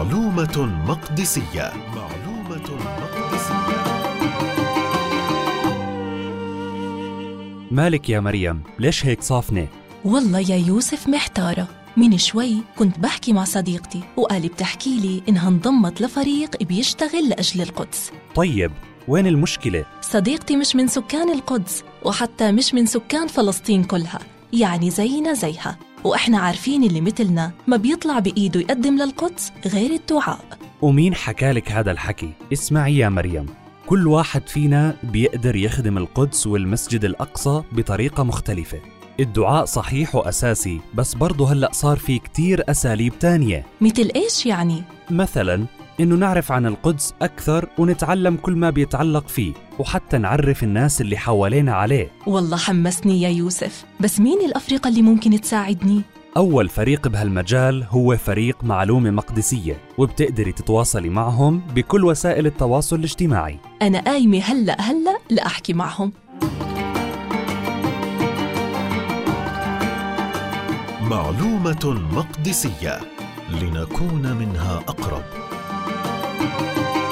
معلومة مقدسية. معلومة مقدسية. مالك يا مريم، ليش هيك صافنة؟ والله يا يوسف محتارة. من شوي كنت بحكي مع صديقتي وقال بتحكي لي إنها انضمت لفريق بيشتغل لأجل القدس. طيب وين المشكلة؟ صديقتي مش من سكان القدس وحتى مش من سكان فلسطين كلها، يعني زينا زيها، وإحنا عارفين اللي مثلنا ما بيطلع بإيده يقدم للقدس غير الدعاء. ومين حكالك هذا الحكي؟ اسمعي يا مريم، كل واحد فينا بيقدر يخدم القدس والمسجد الأقصى بطريقة مختلفة. الدعاء صحيح وأساسي، بس برضه هلأ صار في كتير أساليب تانية. مثل إيش يعني؟ مثلاً إنه نعرف عن القدس أكثر ونتعلم كل ما بيتعلق فيه، وحتى نعرف الناس اللي حوالينا عليه. والله حمسني يا يوسف، بس مين الأفرقة اللي ممكن تساعدني؟ أول فريق بهالمجال هو فريق معلومة مقدسية، وبتقدري تتواصلي معهم بكل وسائل التواصل الاجتماعي. أنا قايمة هلأ لأحكي معهم. معلومة مقدسية، لنكون منها أقرب.